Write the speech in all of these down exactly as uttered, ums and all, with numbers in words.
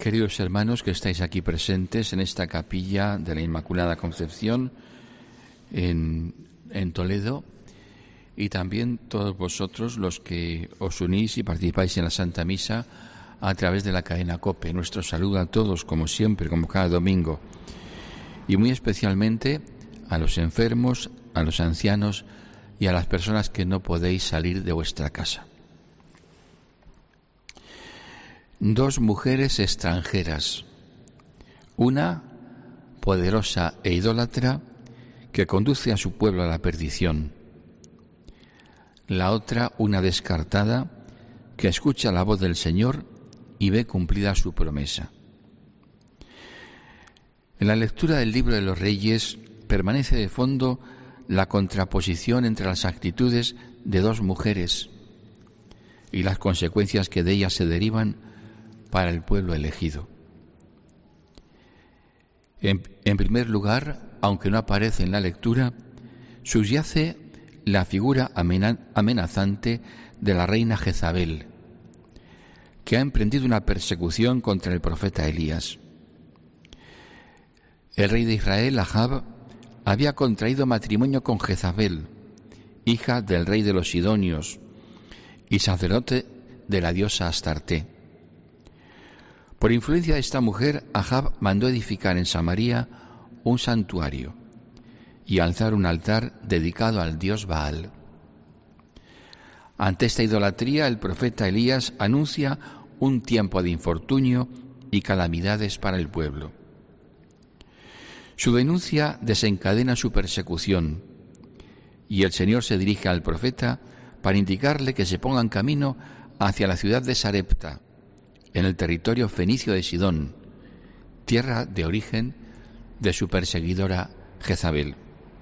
Queridos hermanos que estáis aquí presentes en esta capilla de la Inmaculada Concepción en, en Toledo, y también todos vosotros los que os unís y participáis en la Santa Misa a través de la cadena COPE. Nuestro saludo a todos, como siempre, como cada domingo, y muy especialmente a los enfermos, a los ancianos y a las personas que no podéis salir de vuestra casa. Dos mujeres extranjeras, una poderosa e idólatra que conduce a su pueblo a la perdición, la otra una descartada que escucha la voz del Señor y ve cumplida su promesa. En la lectura del libro de los Reyes permanece de fondo la contraposición entre las actitudes de dos mujeres y las consecuencias que de ellas se derivan para el pueblo elegido. En, en primer lugar, aunque no aparece en la lectura, subyace la figura amenazante de la reina Jezabel, que ha emprendido una persecución contra el profeta Elías. El rey de Israel, Ahab, había contraído matrimonio con Jezabel, hija del rey de los Sidonios y sacerdote de la diosa Astarte. Por influencia de esta mujer, Ahab mandó edificar en Samaria un santuario y alzar un altar dedicado al dios Baal. Ante esta idolatría, el profeta Elías anuncia un tiempo de infortunio y calamidades para el pueblo. Su denuncia desencadena su persecución, y el Señor se dirige al profeta para indicarle que se ponga en camino hacia la ciudad de Sarepta, en el territorio fenicio de Sidón, tierra de origen de su perseguidora Jezabel.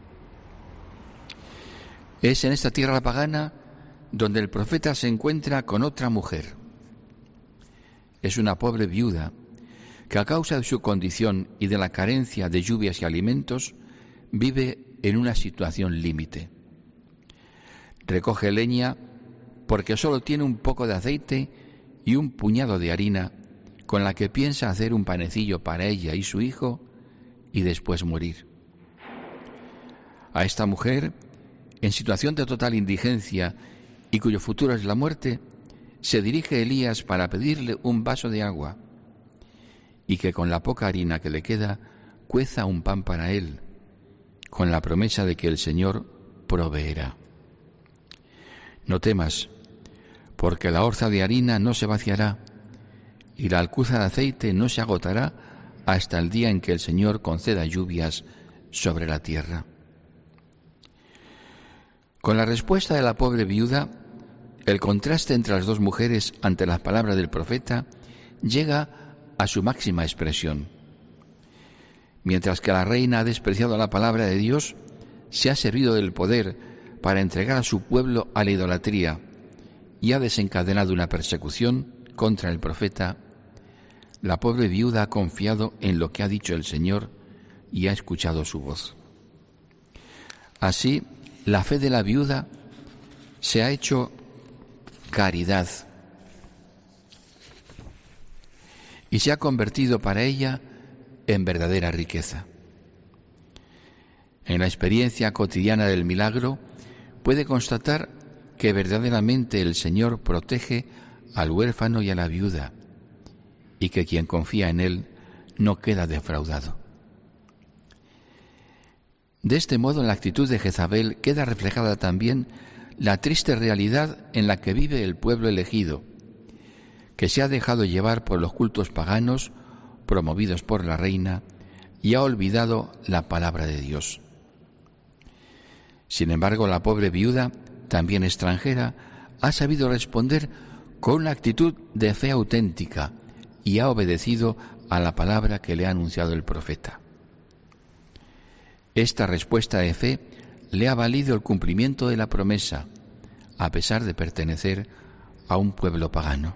Es en esta tierra pagana donde el profeta se encuentra con otra mujer. Es una pobre viuda que, a causa de su condición y de la carencia de lluvias y alimentos, vive en una situación límite. Recoge leña porque solo tiene un poco de aceite y un puñado de harina con la que piensa hacer un panecillo para ella y su hijo y después morir. A esta mujer, en situación de total indigencia y cuyo futuro es la muerte, se dirige Elías para pedirle un vaso de agua y que con la poca harina que le queda cueza un pan para él, con la promesa de que el Señor proveerá. No temas, porque la orza de harina no se vaciará y la alcuza de aceite no se agotará hasta el día en que el Señor conceda lluvias sobre la tierra. Con la respuesta de la pobre viuda, el contraste entre las dos mujeres ante las palabras del profeta llega a su máxima expresión. Mientras que la reina ha despreciado la palabra de Dios, se ha servido del poder para entregar a su pueblo a la idolatría y ha desencadenado una persecución contra el profeta, la pobre viuda ha confiado en lo que ha dicho el Señor y ha escuchado su voz. Así, la fe de la viuda se ha hecho caridad y se ha convertido para ella en verdadera riqueza. En la experiencia cotidiana del milagro puede constatar que verdaderamente el Señor protege al huérfano y a la viuda, y que quien confía en Él no queda defraudado. De este modo, en la actitud de Jezabel queda reflejada también la triste realidad en la que vive el pueblo elegido, que se ha dejado llevar por los cultos paganos promovidos por la reina y ha olvidado la palabra de Dios. Sin embargo, la pobre viuda, también extranjera, ha sabido responder con una actitud de fe auténtica y ha obedecido a la palabra que le ha anunciado el profeta. Esta respuesta de fe le ha valido el cumplimiento de la promesa, a pesar de pertenecer a un pueblo pagano.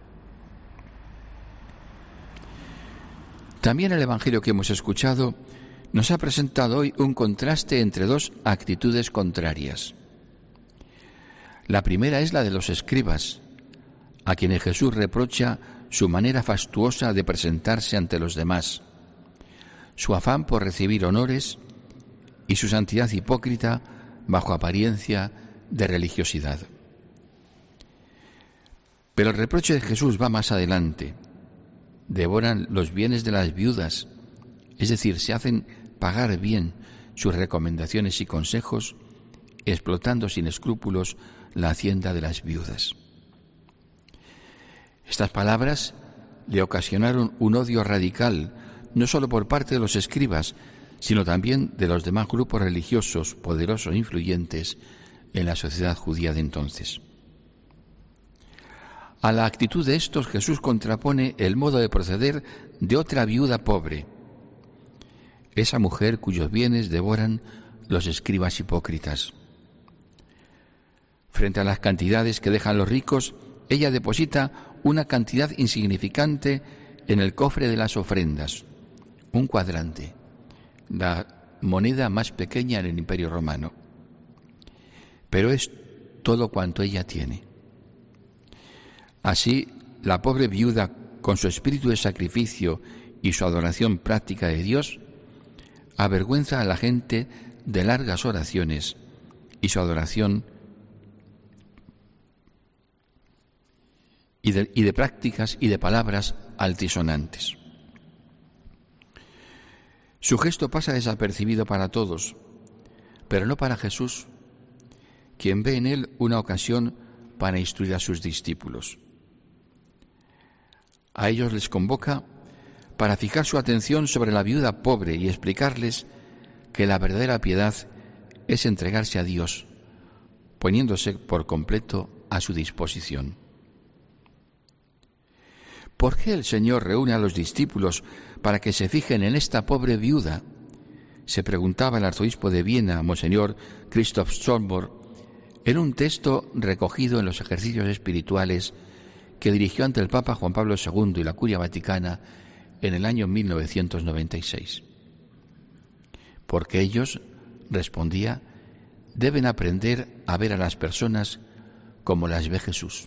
También el Evangelio que hemos escuchado nos ha presentado hoy un contraste entre dos actitudes contrarias. La primera es la de los escribas, a quienes Jesús reprocha su manera fastuosa de presentarse ante los demás, su afán por recibir honores y su santidad hipócrita bajo apariencia de religiosidad. Pero el reproche de Jesús va más adelante. Devoran los bienes de las viudas, es decir, se hacen pagar bien sus recomendaciones y consejos, explotando sin escrúpulos la hacienda de las viudas. Estas palabras le ocasionaron un odio radical, no solo por parte de los escribas, sino también de los demás grupos religiosos poderosos e influyentes en la sociedad judía de entonces. A la actitud de estos Jesús contrapone el modo de proceder de otra viuda pobre, esa mujer cuyos bienes devoran los escribas hipócritas. Frente a las cantidades que dejan los ricos, ella deposita una cantidad insignificante en el cofre de las ofrendas, un cuadrante, la moneda más pequeña en el Imperio Romano. Pero es todo cuanto ella tiene. Así, la pobre viuda, con su espíritu de sacrificio y su adoración práctica de Dios, avergüenza a la gente de largas oraciones y su adoración y de, y de prácticas y de palabras altisonantes. Su gesto pasa desapercibido para todos, pero no para Jesús, quien ve en él una ocasión para instruir a sus discípulos. A ellos les convoca para fijar su atención sobre la viuda pobre y explicarles que la verdadera piedad es entregarse a Dios, poniéndose por completo a su disposición. ¿Por qué el Señor reúne a los discípulos para que se fijen en esta pobre viuda? Se preguntaba el arzobispo de Viena, Monseñor Christoph Schönborn, en un texto recogido en los ejercicios espirituales que dirigió ante el Papa Juan Pablo segundo y la Curia Vaticana en el año mil novecientos noventa y seis. Porque ellos, respondía, deben aprender a ver a las personas como las ve Jesús.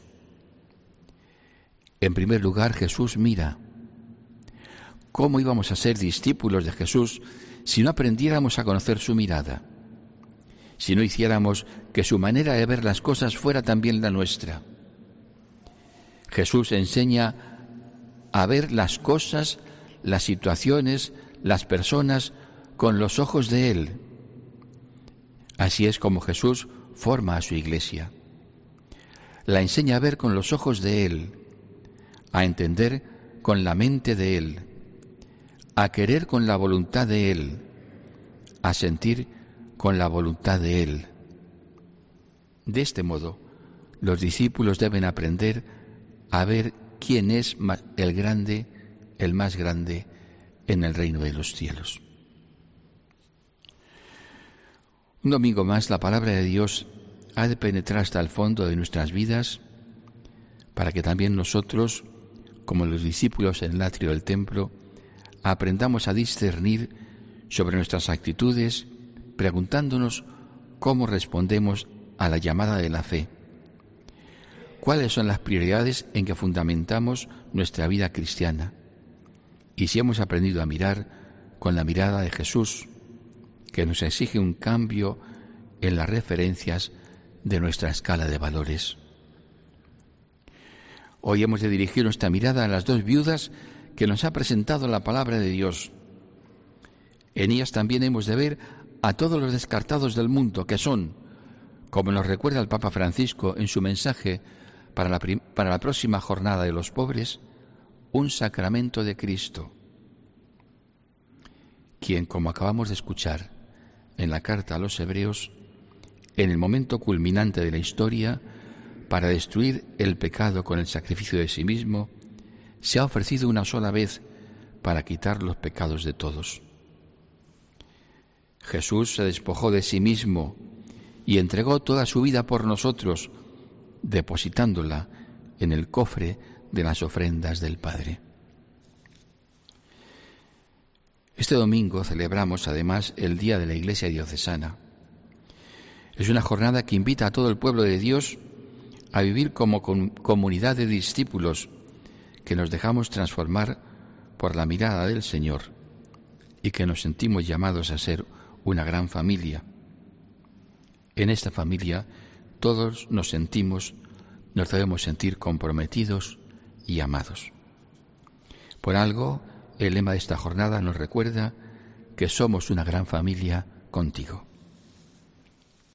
En primer lugar, Jesús mira. ¿Cómo íbamos a ser discípulos de Jesús si no aprendiéramos a conocer su mirada? Si no hiciéramos que su manera de ver las cosas fuera también la nuestra. Jesús enseña a ver las cosas, las situaciones, las personas con los ojos de Él. Así es como Jesús forma a su Iglesia. La enseña a ver con los ojos de Él, a entender con la mente de Él, a querer con la voluntad de Él, a sentir con la voluntad de Él. De este modo, los discípulos deben aprender a ver quién es el grande, el más grande en el reino de los cielos. Un domingo más, la palabra de Dios ha de penetrar hasta el fondo de nuestras vidas para que también nosotros, como los discípulos en el atrio del templo, aprendamos a discernir sobre nuestras actitudes, preguntándonos cómo respondemos a la llamada de la fe. ¿Cuáles son las prioridades en que fundamentamos nuestra vida cristiana? Y si hemos aprendido a mirar con la mirada de Jesús, que nos exige un cambio en las referencias de nuestra escala de valores. Hoy hemos de dirigir nuestra mirada a las dos viudas que nos ha presentado la palabra de Dios. En ellas también hemos de ver a todos los descartados del mundo, que son, como nos recuerda el Papa Francisco en su mensaje para la, prim- para la próxima jornada de los pobres, un sacramento de Cristo, quien, como acabamos de escuchar en la carta a los Hebreos, en el momento culminante de la historia, para destruir el pecado con el sacrificio de sí mismo, se ha ofrecido una sola vez para quitar los pecados de todos. Jesús se despojó de sí mismo y entregó toda su vida por nosotros, depositándola en el cofre de las ofrendas del Padre. Este domingo celebramos además el Día de la Iglesia Diocesana. Es una jornada que invita a todo el pueblo de Dios a vivir como comunidad de discípulos que nos dejamos transformar por la mirada del Señor y que nos sentimos llamados a ser una gran familia. En esta familia todos nos sentimos, nos debemos sentir comprometidos y amados. Por algo, el lema de esta jornada nos recuerda que somos una gran familia contigo.